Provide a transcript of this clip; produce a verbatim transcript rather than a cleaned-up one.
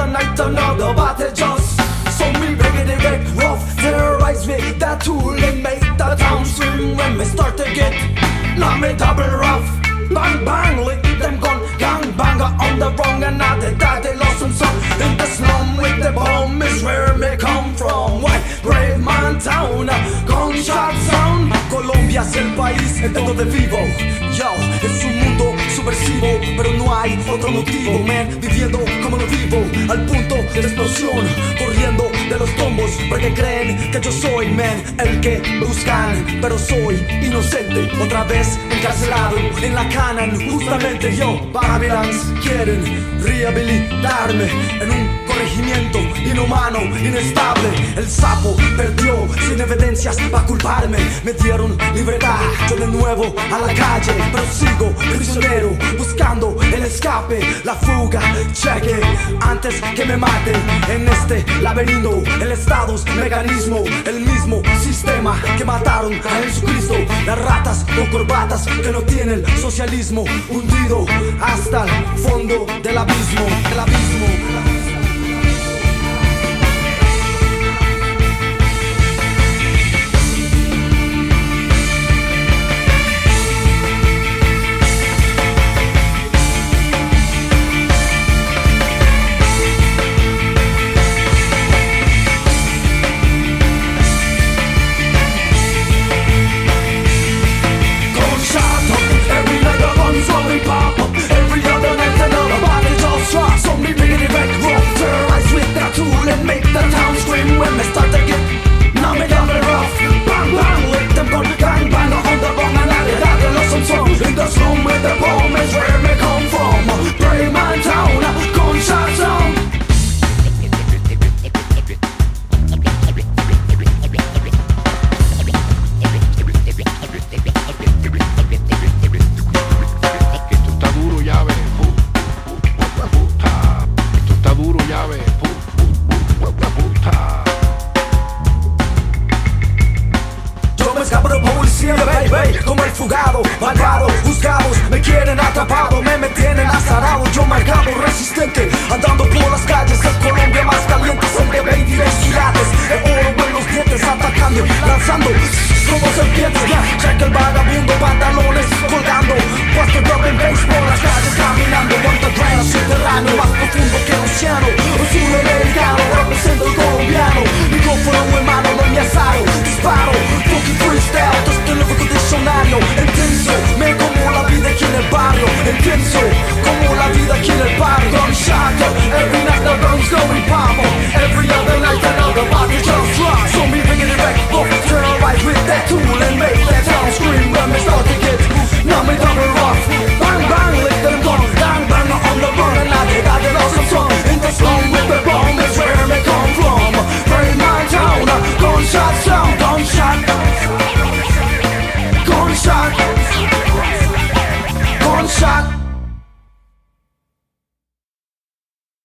other night another body just. So me bring it back rough, terrorize with that tool and make the town swim when we start to get. Now me double rough, bang bang, lick them gun, gang banger on the wrong and now they die, they lost some son. In the slum with the bomb is where me come from. White brave man town, gunshot sound. Colombia es el país en donde vivo. Yo, es un mundo subversivo, pero no hay otro motivo, man. Viviendo como lo vivo, al punto de la explosión, corriendo de los tombos, porque creen que yo soy, man, el que buscan, pero soy inocente, otra vez encarcelado en la cana. Justamente yo, Babylons quieren rehabilitarme en un corregimiento inhumano, inestable. El sapo perdió sin evidencias para culparme. Me dieron libertad, yo de nuevo a la calle, pero sigo prisionero, buscando el escape, la fuga. Cheque antes que me maten en este laberinto. El estado es mecanismo, el mismo sistema que mataron a Jesucristo. Las ratas con corbatas que no tienen socialismo, hundido hasta el fondo del abismo, del abismo. Como el fugado, malvado, juzgados, me quieren atrapado, me mantienen azarado, yo marcado, resistente, andando por las calles de Colombia más caliente, son de veintidós quilates, de oro en los dientes, atacando, lanzando, como serpientes, check el vagabundo, pantalones colgando, puesto double bass por las calles caminando, underground, subterráneo, más profundo que el océano, un sudamericano, represento el colombiano, micrófono en mano, no me asaro, disparo, fucking freestyle, desde luego con diccionario, intenso, me como la vida aquí en el barrio, intenso, como la vida aquí en el barrio, gunshot, every night the guns going pop, every other night another body just drop, so me bringing it back, go terrorize with that tool and make that